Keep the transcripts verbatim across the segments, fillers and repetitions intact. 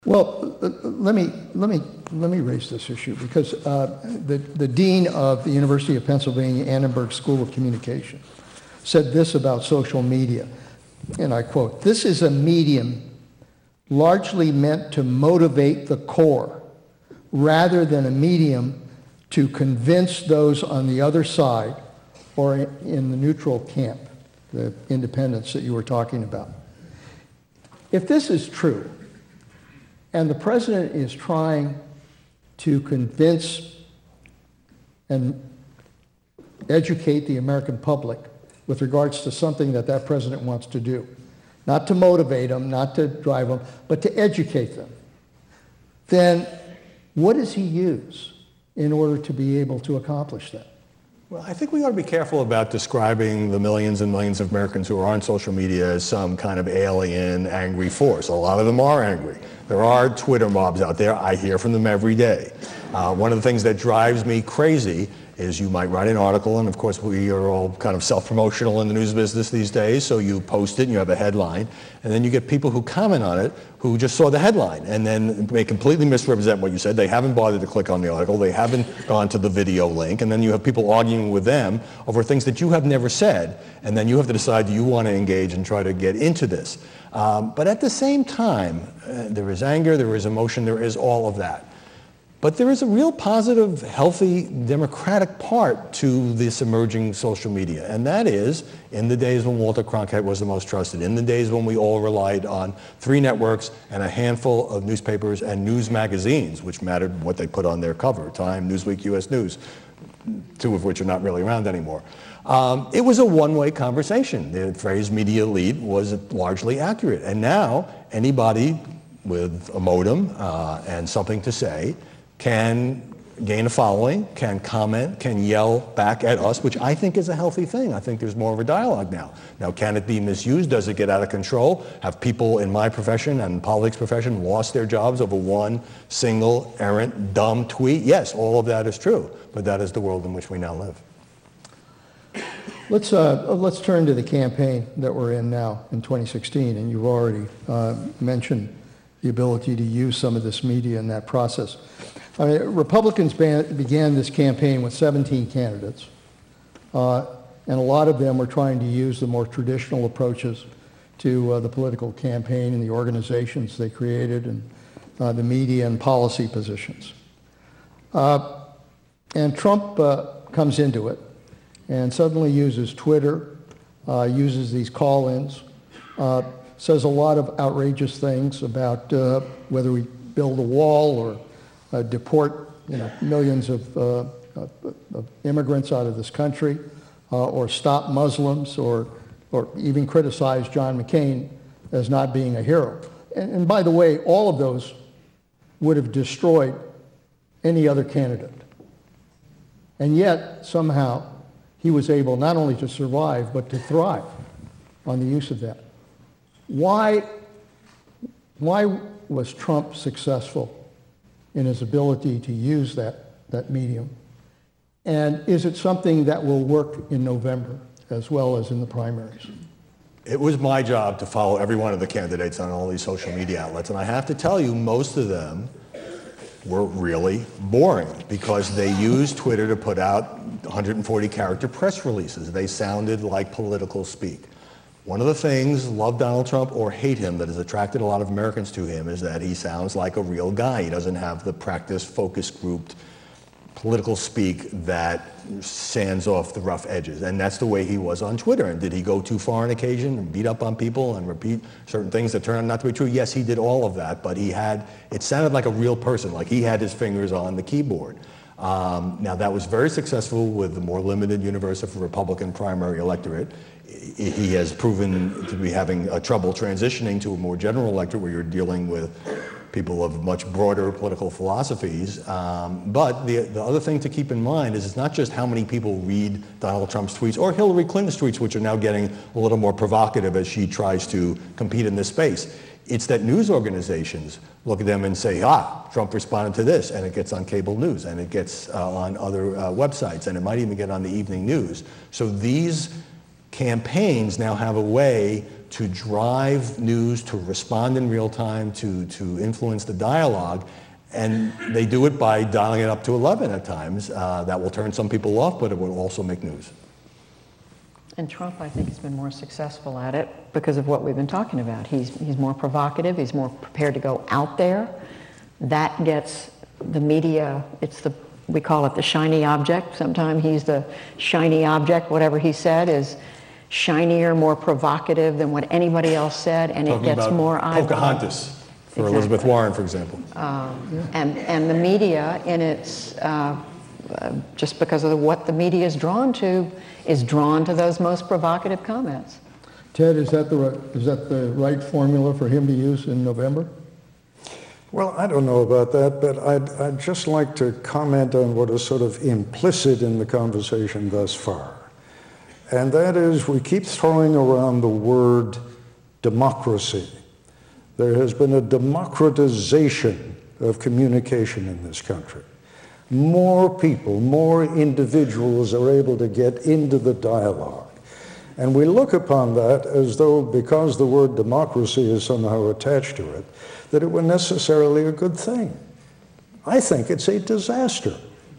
Well, uh, let me let me let me raise this issue because uh, the the dean of the University of Pennsylvania Annenberg School of Communication said this about social media, and I quote: "This is a medium largely meant to motivate the core, rather than a medium to convince those on the other side or in the neutral camp, the independents that you were talking about." If this is true, and the president is trying to convince and educate the American public with regards to something that that president wants to do, not to motivate them, not to drive them, but to educate them, then what does he use in order to be able to accomplish that? Well, I think we ought to be careful about describing the millions and millions of Americans who are on social media as some kind of alien, angry force. A lot of them are angry. There are Twitter mobs out there. I hear from them every day. Uh, one of the things that drives me crazy is you might write an article, and of course we are all kind of self-promotional in the news business these days, so you post it and you have a headline, and then you get people who comment on it who just saw the headline and then may completely misrepresent what you said. They haven't bothered to click on the article, they haven't gone to the video link, and then you have people arguing with them over things that you have never said, and then you have to decide, do you want to engage and try to get into this? Um, but at the same time, uh, there is anger, there is emotion, there is all of that. But there is a real positive, healthy, democratic part to this emerging social media. And that is, in the days when Walter Cronkite was the most trusted, in the days when we all relied on three networks and a handful of newspapers and news magazines, which mattered what they put on their cover, Time, Newsweek, U S News, two of which are not really around anymore. Um, it was a one-way conversation. The phrase media elite was largely accurate. And now, anybody with a modem uh, and something to say can gain a following, can comment, can yell back at us, which I think is a healthy thing. I think there's more of a dialogue now. Now, can it be misused? Does it get out of control? Have people in my profession and politics profession lost their jobs over one single errant, dumb tweet? Yes, all of that is true, but that is the world in which we now live. Let's uh, let's turn to the campaign that we're in now in twenty sixteen, and you've already uh, mentioned the ability to use some of this media in that process. I mean, Republicans ban- began this campaign with seventeen candidates, uh, and a lot of them were trying to use the more traditional approaches to uh, the political campaign and the organizations they created and uh, the media and policy positions. Uh, and Trump uh, comes into it and suddenly uses Twitter, uh, uses these call-ins, uh, says a lot of outrageous things about uh, whether we build a wall or uh, deport you know, millions of, uh, of immigrants out of this country, uh, or stop Muslims, or, or even criticize John McCain as not being a hero. And, and by the way, all of those would have destroyed any other candidate. And yet, somehow, he was able not only to survive, but to thrive on the use of that. Why, why was Trump successful in his ability to use that, that medium? And is it something that will work in November as well as in the primaries? It was my job to follow every one of the candidates on all these social media outlets, and I have to tell you, most of them were really boring because they used Twitter to put out one hundred forty character press releases. They sounded like political speak. One of the things, love Donald Trump or hate him, that has attracted a lot of Americans to him is that he sounds like a real guy. He doesn't have the practice, focus grouped political speak that sands off the rough edges. And that's the way he was on Twitter. And did he go too far on occasion and beat up on people and repeat certain things that turned out not to be true? Yes, he did all of that, but he had, it sounded like a real person, like he had his fingers on the keyboard. Um, now that was very successful with the more limited universe of Republican primary electorate. He has proven to be having a trouble transitioning to a more general electorate where you're dealing with people of much broader political philosophies. Um, but the, the other thing to keep in mind is it's not just how many people read Donald Trump's tweets or Hillary Clinton's tweets, which are now getting a little more provocative as she tries to compete in this space. It's that news organizations look at them and say, ah, Trump responded to this, and it gets on cable news, and it gets uh, on other uh, websites, and it might even get on the evening news. So these campaigns now have a way to drive news, to respond in real time, to, to influence the dialogue. And they do it by dialing it up to eleven at times. Uh, that will turn some people off, but it will also make news. And Trump, I think, has been more successful at it because of what we've been talking about. He's, he's more provocative. He's more prepared to go out there. That gets the media, it's the, we call it the shiny object. Sometimes he's the shiny object. Whatever he said is shinier, more provocative than what anybody else said, and Talking it gets about more eyeballs. Pocahontas for Exactly. Elizabeth Warren, for example. Um, yeah. and, and the media in its, uh, uh, just because of the, what the media is drawn to, is drawn to those most provocative comments. Ted, is that the right, is that the right formula for him to use in November? Well, I don't know about that, but I'd, I'd just like to comment on what is sort of implicit in the conversation thus far. And that is, we keep throwing around the word democracy. There has been a democratization of communication in this country. More people, more individuals are able to get into the dialogue. And we look upon that as though, because the word democracy is somehow attached to it, that it were necessarily a good thing. I think it's a disaster.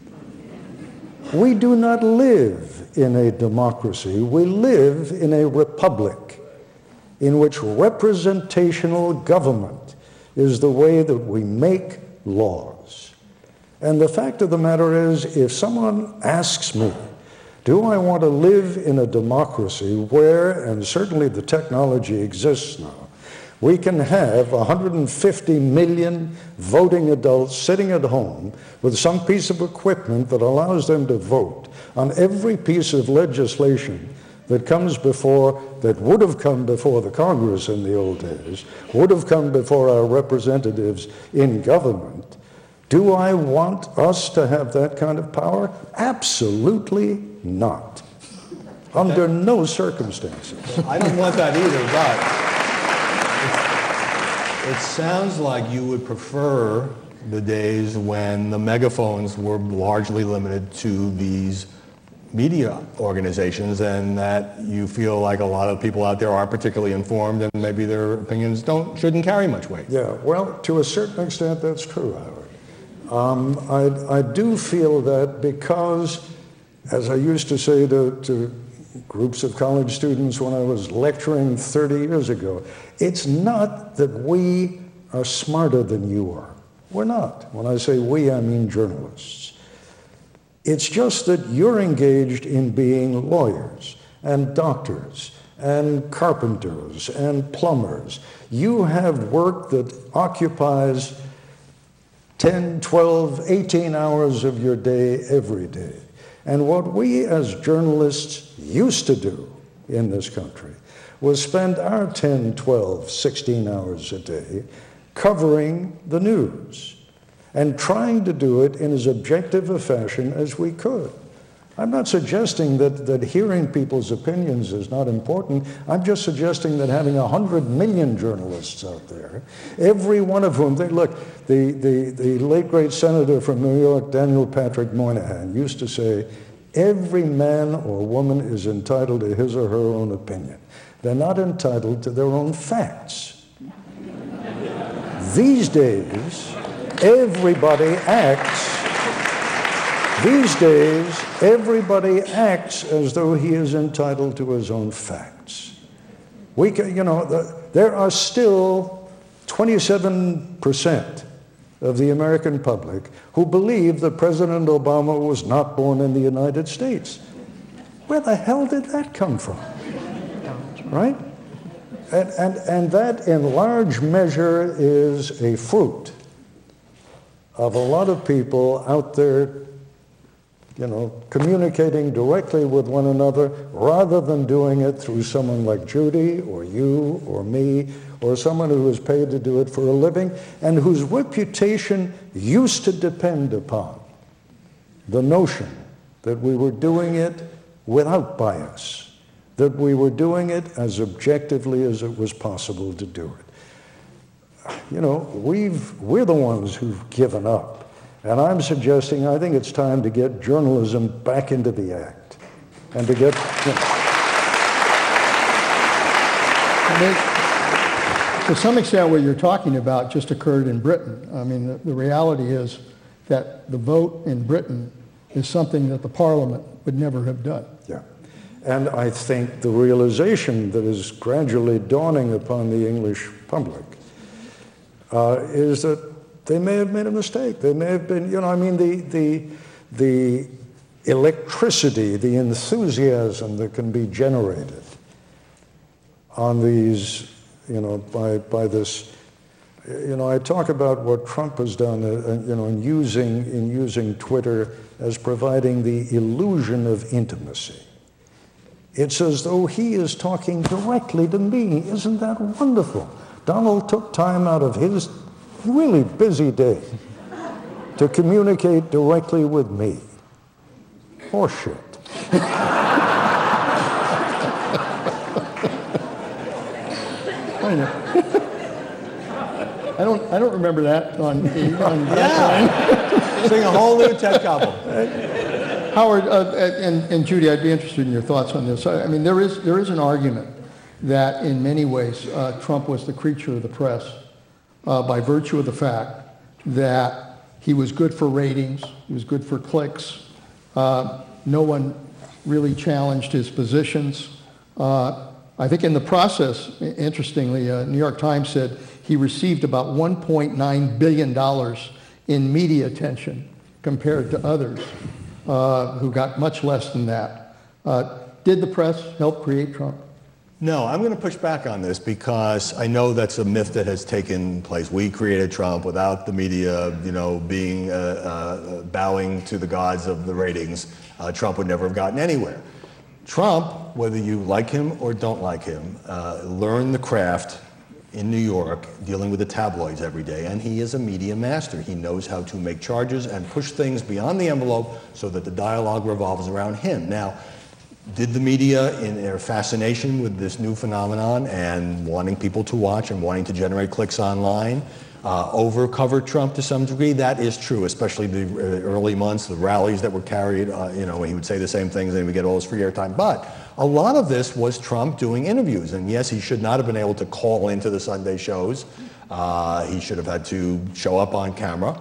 We do not live in a democracy. We live in a republic in which representational government is the way that we make laws. And the fact of the matter is, if someone asks me, do I want to live in a democracy where, and certainly the technology exists now, we can have one hundred fifty million voting adults sitting at home with some piece of equipment that allows them to vote on every piece of legislation that comes before, that would have come before the Congress in the old days, would have come before our representatives in government. Do I want us to have that kind of power? Absolutely not. Under no circumstances. I don't want that either, but it sounds like you would prefer the days when the megaphones were largely limited to these media organizations, and that you feel like a lot of people out there aren't particularly informed, and maybe their opinions don't shouldn't carry much weight. Yeah, well, to a certain extent, that's true, Howard. Um, I, I do feel that because, as I used to say to, to groups of college students when I was lecturing thirty years ago, it's not that we are smarter than you are. We're not. When I say we, I mean journalists. It's just that you're engaged in being lawyers and doctors and carpenters and plumbers. You have work that occupies ten, twelve, eighteen hours of your day every day. And what we as journalists used to do in this country was spend our ten, twelve, sixteen hours a day covering the news and trying to do it in as objective a fashion as we could. I'm not suggesting that, that hearing people's opinions is not important. I'm just suggesting that having a hundred million journalists out there, every one of whom, they look, the, the, the late great senator from New York, Daniel Patrick Moynihan, used to say, every man or woman is entitled to his or her own opinion. They're not entitled to their own facts. These days, everybody acts, these days, everybody acts as though he is entitled to his own facts. We can, you know, the, there are still twenty-seven percent of the American public who believe that President Obama was not born in the United States. Where the hell did that come from? Right? And, and, and that, in large measure, is a fruit of a lot of people out there, you know, communicating directly with one another rather than doing it through someone like Judy or you or me or someone who is paid to do it for a living and whose reputation used to depend upon the notion that we were doing it without bias, that we were doing it as objectively as it was possible to do it. You know, we've, we're the ones who've given up. And I'm suggesting, I think it's time to get journalism back into the act. And to get, you know. I mean, to some extent, what you're talking about just occurred in Britain. I mean, the, the reality is that the vote in Britain is something that the Parliament would never have done. Yeah. And I think the realization that is gradually dawning upon the English public uh, is that they may have made a mistake. They may have been, you know, I mean, the, the, the electricity, the enthusiasm that can be generated on these, you know, by, by this, you know, I talk about what Trump has done, uh, you know, in using, in using Twitter as providing the illusion of intimacy. It's as though he is talking directly to me. Isn't that wonderful? Donald took time out of his really busy day to communicate directly with me. Horseshit. I know. I don't. I don't remember that on. on yeah. Sing a whole new Ted Koppel. Howard uh, and, and Judy, I'd be interested in your thoughts on this. I, I mean, there is there is an argument that in many ways uh, Trump was the creature of the press uh, by virtue of the fact that he was good for ratings, he was good for clicks. Uh, no one really challenged his positions. Uh, I think in the process, interestingly, uh, New York Times said he received about one point nine billion dollars in media attention compared to others uh, who got much less than that. Uh, did the press help create Trump? No, I'm going to push back on this because I know that's a myth that has taken place. We created Trump without the media, you know, being uh, uh, bowing to the gods of the ratings. Uh, Trump would never have gotten anywhere. Trump, whether you like him or don't like him, uh, learned the craft in New York dealing with the tabloids every day, and he is a media master. He knows how to make charges and push things beyond the envelope so that the dialogue revolves around him. Now, did the media, in their fascination with this new phenomenon and wanting people to watch and wanting to generate clicks online, uh, over-cover Trump to some degree? That is true, especially the early months, the rallies that were carried, uh, you know, when he would say the same things and he would get all his free airtime. But a lot of this was Trump doing interviews. And yes, he should not have been able to call into the Sunday shows. Uh, he should have had to show up on camera.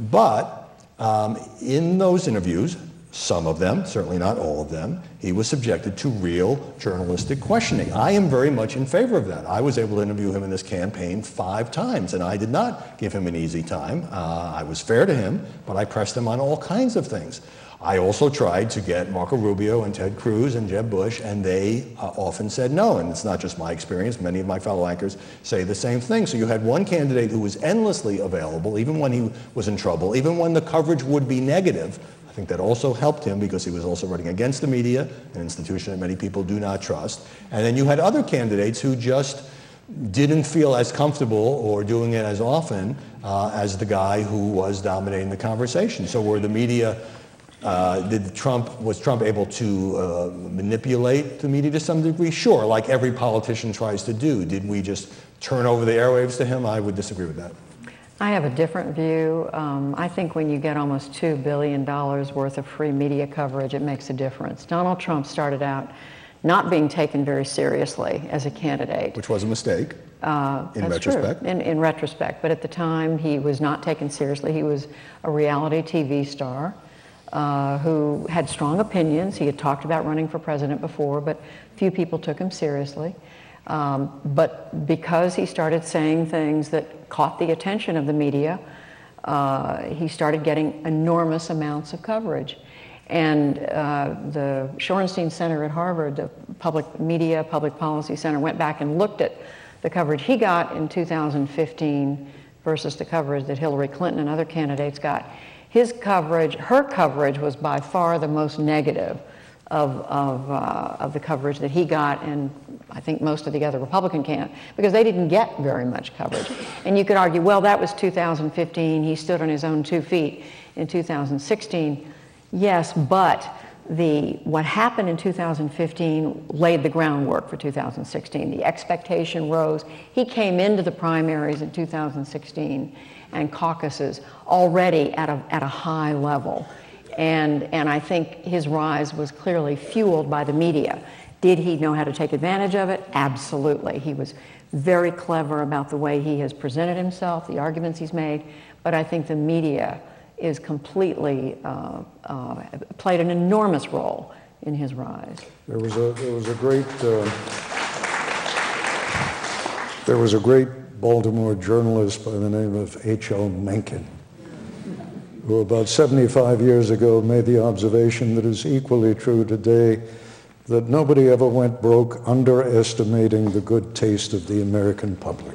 But um, in those interviews, some of them, certainly not all of them, he was subjected to real journalistic questioning. I am very much in favor of that. I was able to interview him in this campaign five times, and I did not give him an easy time. Uh, I was fair to him, but I pressed him on all kinds of things. I also tried to get Marco Rubio and Ted Cruz and Jeb Bush, and they uh, often said no. And it's not just my experience. Many of my fellow anchors say the same thing. So you had one candidate who was endlessly available, even when he was in trouble, even when the coverage would be negative. I think that also helped him because he was also running against the media, an institution that many people do not trust. And then you had other candidates who just didn't feel as comfortable or doing it as often uh, as the guy who was dominating the conversation. So were the media, uh, did Trump, was Trump able to uh, manipulate the media to some degree? Sure, like every politician tries to do. Did we just turn over the airwaves to him? I would disagree with that. I have a different view. Um, I think when you get almost two billion dollars worth of free media coverage, it makes a difference. Donald Trump started out not being taken very seriously as a candidate. Which was a mistake, uh, in that's retrospect. True, in, in retrospect. But at the time, he was not taken seriously. He was a reality T V star uh, who had strong opinions. He had talked about running for president before, but few people took him seriously. Um, but because he started saying things that caught the attention of the media, uh, he started getting enormous amounts of coverage. And uh, the Shorenstein Center at Harvard, the Public Media, Public Policy Center, went back and looked at the coverage he got in two thousand fifteen versus the coverage that Hillary Clinton and other candidates got. His coverage, her coverage was by far the most negative of, of, uh, of the coverage that he got, and I think most of the other Republican candidates, because they didn't get very much coverage. And you could argue, well, that was two thousand fifteen. He stood on his own two feet in two thousand sixteen. Yes, but the what happened in two thousand fifteen laid the groundwork for two thousand sixteen. The expectation rose. He came into the primaries in two thousand sixteen and caucuses already at a, at a high level. And, and I think his rise was clearly fueled by the media. Did he know how to take advantage of it? Absolutely. He was very clever about the way he has presented himself, the arguments he's made, but I think the media is completely, uh, uh, played an enormous role in his rise. There was a, there was a great, uh, there was a great Baltimore journalist by the name of H L Mencken, who about seventy-five years ago made the observation that is equally true today, that nobody ever went broke underestimating the good taste of the American public.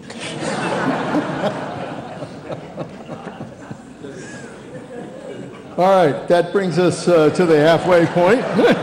All right, that brings us uh, to the halfway point.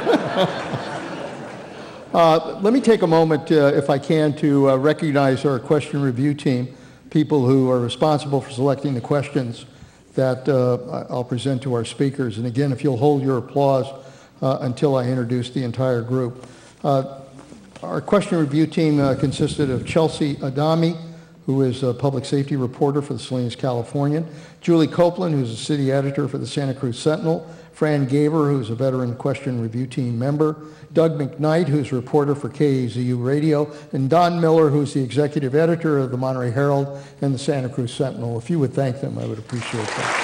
uh, let me take a moment, uh, if I can, to uh, recognize our question review team, people who are responsible for selecting the questions that uh, I'll present to our speakers. And again, if you'll hold your applause uh, until I introduce the entire group. Uh, our question review team uh, consisted of Chelsea Adami, who is a public safety reporter for the Salinas Californian, Julie Copeland, who's a city editor for the Santa Cruz Sentinel, Fran Gaber, who's a veteran question review team member, Doug McKnight, who's a reporter for K A Z U Radio, and Don Miller, who's the executive editor of the Monterey Herald and the Santa Cruz Sentinel. If you would thank them, I would appreciate that.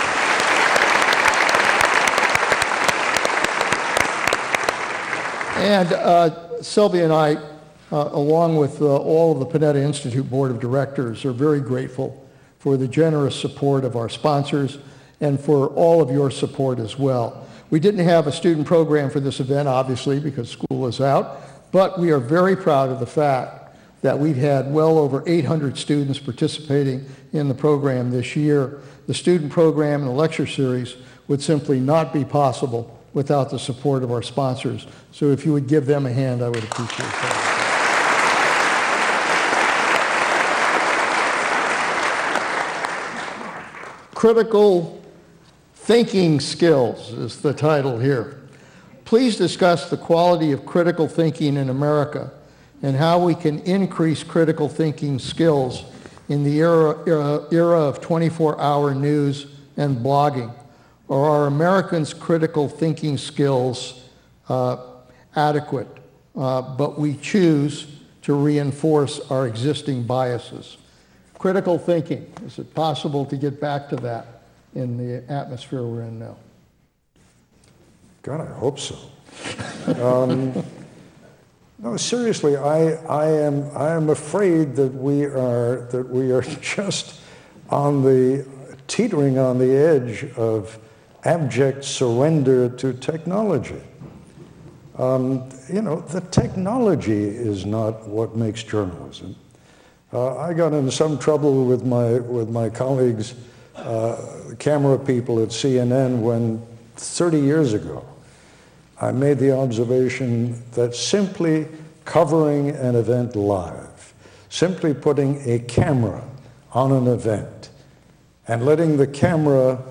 And uh, Sylvia and I, uh, along with uh, all of the Panetta Institute Board of Directors, are very grateful for the generous support of our sponsors and for all of your support as well. We didn't have a student program for this event, obviously, because school is out, but we are very proud of the fact that we've had well over eight hundred students participating in the program this year. The student program and the lecture series would simply not be possible without the support of our sponsors. So if you would give them a hand, I would appreciate that. Critical thinking skills is the title here. Please discuss the quality of critical thinking in America and how we can increase critical thinking skills in the era, era, era of twenty-four hour news and blogging. Or are Americans' critical thinking skills uh, adequate, uh, but we choose to reinforce our existing biases? Critical thinking, is it possible to get back to that in the atmosphere we're in now? God, I hope so. um, no, seriously, I, I am I am afraid that we are that we are just on the teetering on the edge of abject surrender to technology. Um, you know, the technology is not what makes journalism. Uh, I got into some trouble with my with my colleagues, uh, camera people at C N N, when thirty years ago I made the observation that simply covering an event live, simply putting a camera on an event and letting the camera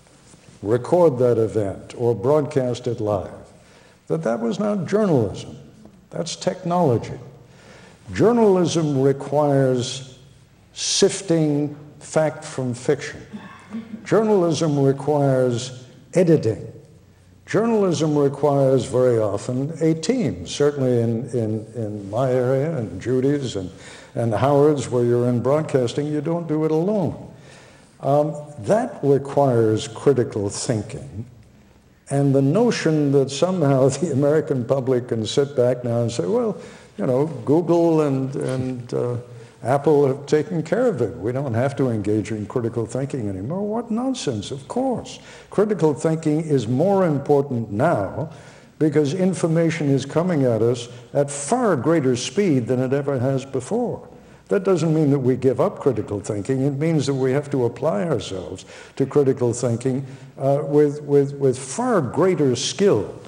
record that event or broadcast it live, that that was not journalism. That's technology. Journalism requires sifting fact from fiction. Journalism requires editing. Journalism requires very often a team, certainly in, in, in my area and Judy's and, and Howard's, where you're in broadcasting, you don't do it alone. Um, that requires critical thinking. And the notion that somehow the American public can sit back now and say, well, you know, Google and, and uh, Apple have taken care of it. We don't have to engage in critical thinking anymore. What nonsense, of course. Critical thinking is more important now because information is coming at us at far greater speed than it ever has before. That doesn't mean that we give up critical thinking. It means that we have to apply ourselves to critical thinking uh, with, with, with far greater skill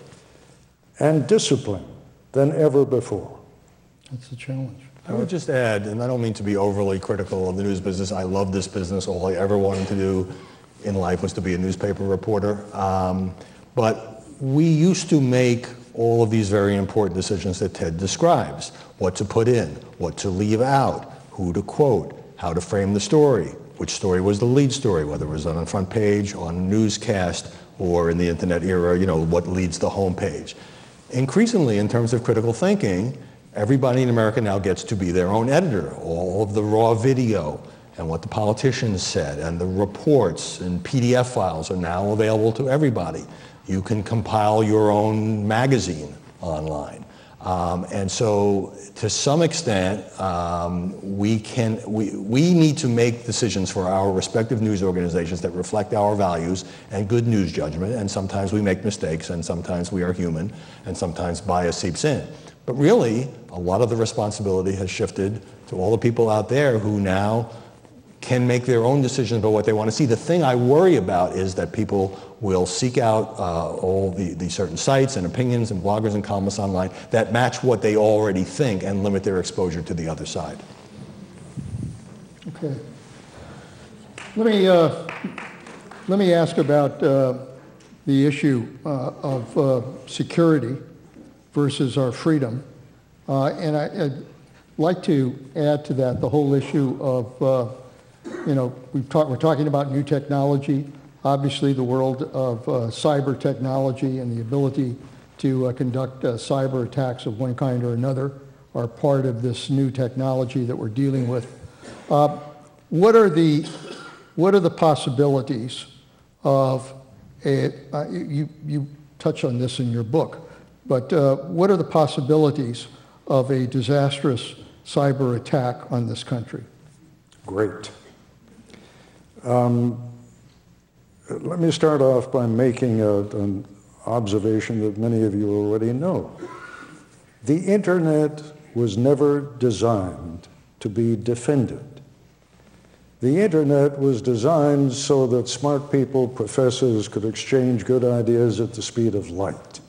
and discipline than ever before. That's a challenge. I would just add, and I don't mean to be overly critical of the news business. I love this business. All I ever wanted to do in life was to be a newspaper reporter. Um, but we used to make all of these very important decisions that Ted describes. What to put in, what to leave out, who to quote, how to frame the story, which story was the lead story, whether it was on the front page, on a newscast, or in the internet era, you know, what leads the homepage. increasingly, in terms of critical thinking, everybody in America now gets to be their own editor. All of the raw video and what the politicians said and the reports and P D F files are now available to everybody. You can compile your own magazine online. Um, and so, to some extent, um, we can we, we need to make decisions for our respective news organizations that reflect our values and good news judgment. And sometimes we make mistakes, and sometimes we are human, and sometimes bias seeps in. But really, a lot of the responsibility has shifted to all the people out there who now can make their own decisions about what they want to see. The thing I worry about is that people will seek out uh, all the, the certain sites and opinions and bloggers and columnists online that match what they already think and limit their exposure to the other side. Okay. Let me, uh, let me ask about uh, the issue uh, of uh, security versus our freedom. Uh, and I, I'd like to add to that the whole issue of uh, You know, we've talk, we're talking about new technology. Obviously, the world of uh, cyber technology and the ability to uh, conduct uh, cyber attacks of one kind or another are part of this new technology that we're dealing with. Uh, what are the what are the possibilities of a? Uh, you you touch on this in your book, but uh, what are the possibilities of a disastrous cyber attack on this country? Great. Um, let me start off by making a, an observation that many of you already know. The internet was never designed to be defended. The internet was designed so that smart people, professors, could exchange good ideas at the speed of light.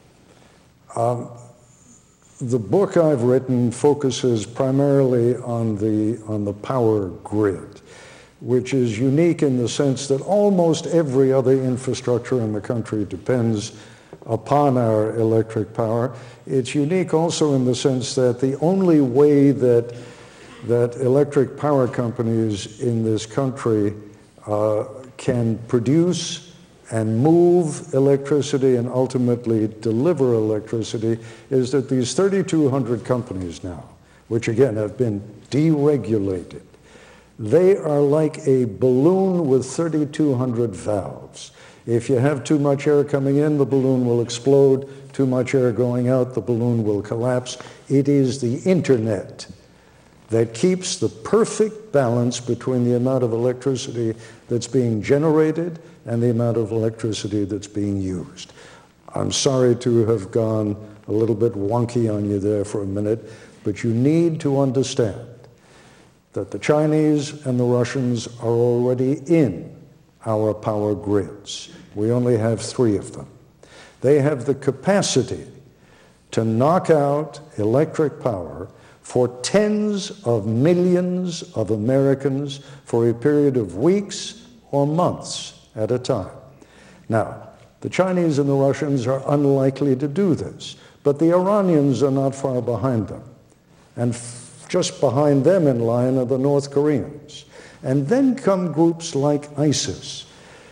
Um, the book I've written focuses primarily on the, on the power grid, which is unique in the sense that almost every other infrastructure in the country depends upon our electric power. It's unique also in the sense that the only way that, that electric power companies in this country uh, can produce and move electricity and ultimately deliver electricity is that these thirty-two hundred companies now, which again have been deregulated, they are like a balloon with thirty-two hundred valves. If you have too much air coming in, the balloon will explode. Too much air going out, the balloon will collapse. It is the internet that keeps the perfect balance between the amount of electricity that's being generated and the amount of electricity that's being used. I'm sorry to have gone a little bit wonky on you there for a minute, but you need to understand that the Chinese and the Russians are already in our power grids. We only have three of them. They have the capacity to knock out electric power for tens of millions of Americans for a period of weeks or months at a time. Now, the Chinese and the Russians are unlikely to do this, but the Iranians are not far behind them. And just behind them in line are the North Koreans. And then come groups like ISIS.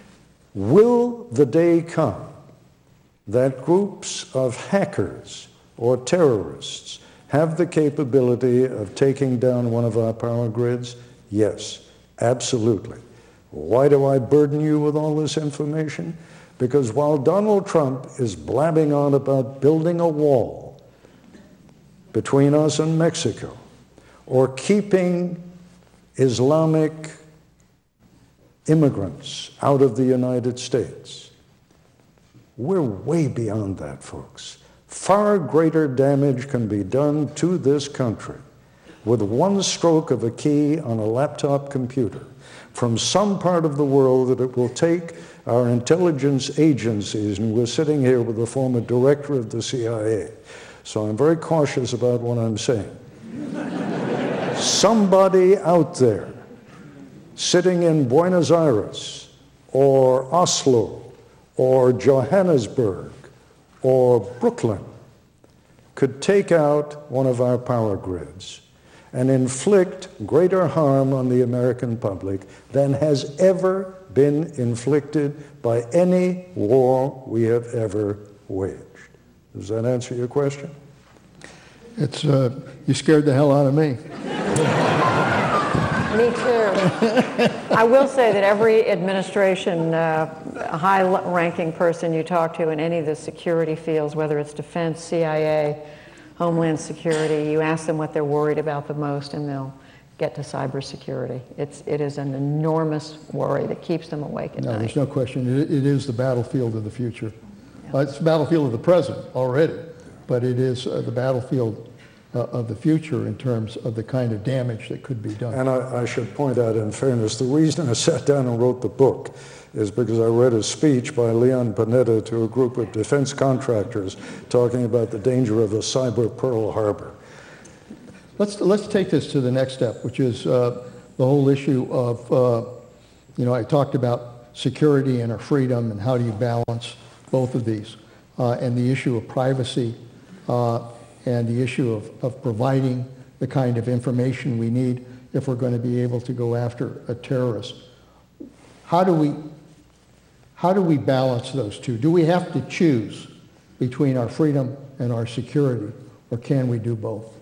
Will the day come that groups of hackers or terrorists have the capability of taking down one of our power grids? Yes, absolutely. Why do I burden you with all this information? Because while Donald Trump is blabbing on about building a wall between us and Mexico, or keeping Islamic immigrants out of the United States, we're way beyond that, folks. Far greater damage can be done to this country with one stroke of a key on a laptop computer from some part of the world that it will take our intelligence agencies, and we're sitting here with the former director of the C I A, so I'm very cautious about what I'm saying. Somebody out there sitting in Buenos Aires or Oslo or Johannesburg or Brooklyn could take out one of our power grids and inflict greater harm on the American public than has ever been inflicted by any war we have ever waged. Does that answer your question? It's, uh, you scared the hell out of me. Me too. I will say that every administration, uh, high-ranking person you talk to in any of the security fields, whether it's defense, C I A, Homeland Security, you ask them what they're worried about the most, and they'll get to cybersecurity. It's, it is an enormous worry that keeps them awake at No, night. there's no question. It, it is the battlefield of the future. Uh, it's the battlefield of the present already, but it is uh, the battlefield uh, of the future in terms of the kind of damage that could be done. And I, I should point out, in fairness, the reason I sat down and wrote the book is because I read a speech by Leon Panetta to a group of defense contractors talking about the danger of a cyber Pearl Harbor. Let's, let's take this to the next step, which is uh, the whole issue of, uh, you know, I talked about security and our freedom and how do you balance both of these, uh, and the issue of privacy uh, and the issue of, of providing the kind of information we need if we're going to be able to go after a terrorist. How do we, how do we balance those two? Do we have to choose between our freedom and our security, or can we do both?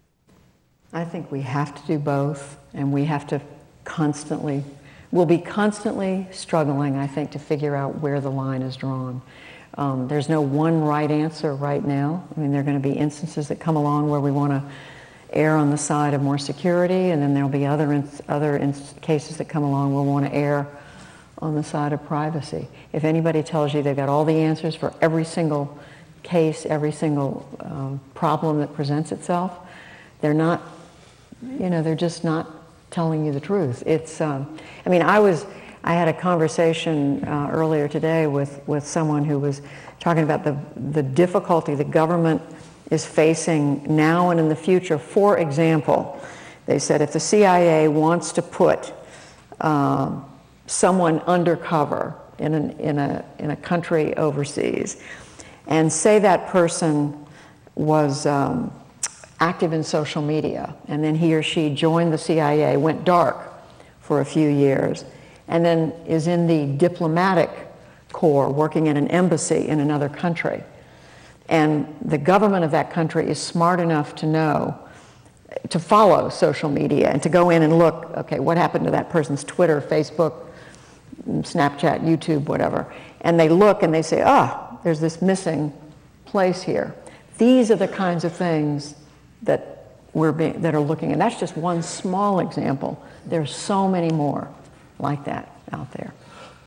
I think we have to do both, and we have to constantly, we'll be constantly struggling, I think, to figure out where the line is drawn. Um, there's no one right answer right now. I mean, there are going to be instances that come along where we want to err on the side of more security, and then there'll be other in, other in cases that come along where we want to err on the side of privacy. If anybody tells you they've got all the answers for every single case, every single um, problem that presents itself, they're not, you know, they're just not telling you the truth. It's, um, I mean, I was, I had a conversation uh, earlier today with, with someone who was talking about the, the difficulty the government is facing now and in the future. For example, they said if the C I A wants to put um, someone undercover in, an, in, a, in a country overseas, and say that person was um, active in social media, and then he or she joined the C I A, went dark for a few years, and then is in the diplomatic corps working in an embassy in another country. And the government of that country is smart enough to know, to follow social media and to go in and look, okay, what happened to that person's Twitter, Facebook, Snapchat, YouTube, whatever. And they look and they say, ah, there's this missing place here. These are the kinds of things that we're being, that are looking, and that's just one small example. There's so many more like that out there.